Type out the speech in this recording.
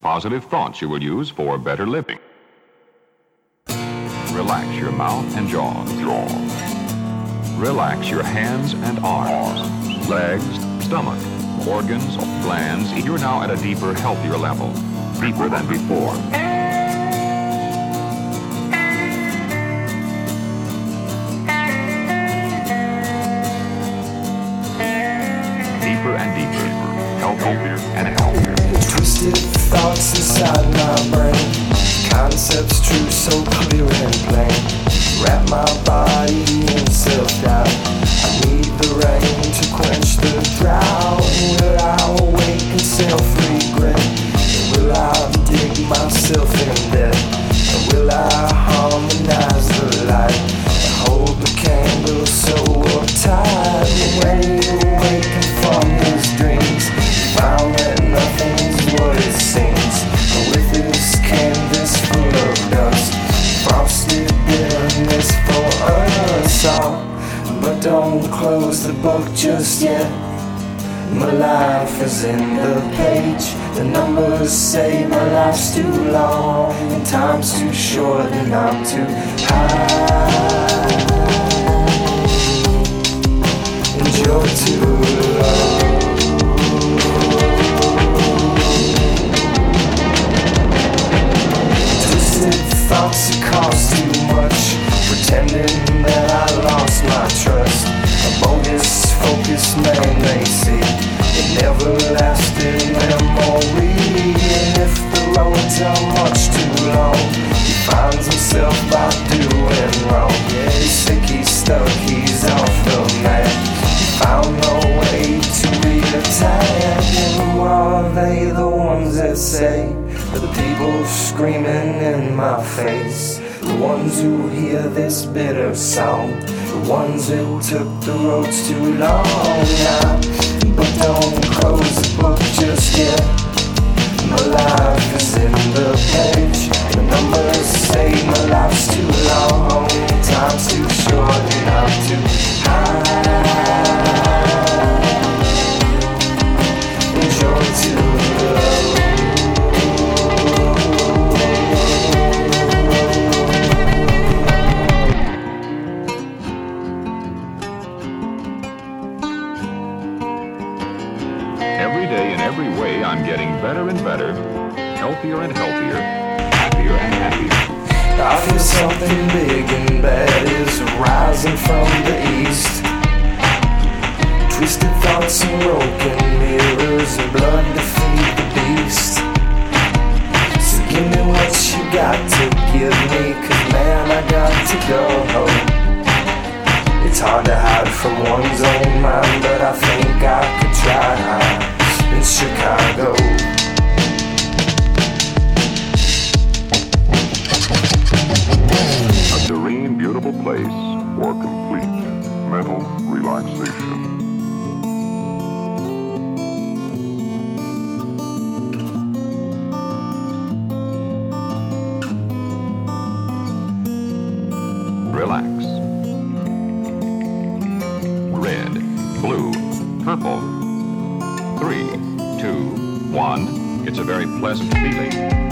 Positive thoughts you will use for better living. Relax your mouth and jaw. Relax your hands and arms, legs, stomach, organs, glands. You're now at a deeper, healthier level, deeper than before. Deeper and deeper, healthier and healthier. Twisted thoughts inside my brain, concepts true so clear and plain. Wrap my body in self-doubt. I need the rain to quench the drought. Will I awaken self-regret? Will I dig myself in debt? Or will I harmonize the light and hold the candle so uptight? When you awaken from these dreams, found that nothing's what it seems. With this canvas full of dust, frosted bitterness for us all. But don't close the book just yet. My life is in the page. The numbers say my life's too long and time's too short and I'm too high and you're too low. Thoughts that cost too much, pretending that I lost my trust. A bogus, focused man they see, an everlasting memory. And if the roads are much too long, he finds himself by doing wrong. Yeah, he's sick, he's stuck, he's off the map. He found no way to re-attack. And who are they, the ones that say, the people screaming in my face, the ones who hear this bitter song, the ones who took the roads too long now? But don't close the book just yet. My life is in the page. The numbers say my life's too long, time's too short and I'm too high and you're too low. Every day in every way, I'm getting better and better, healthier and healthier, happier and happier. I feel something big and bad is rising from the east. Twisted thoughts and broken mirrors and blood to feed the beast. So give me what you got to give me, 'cause man, I got to go home. It's hard to hide from one's own mind, but I think I could try in Chicago. A serene, beautiful place for complete mental relaxation. Relax. Red, blue, purple. 3, 2, 1. It's a very pleasant feeling.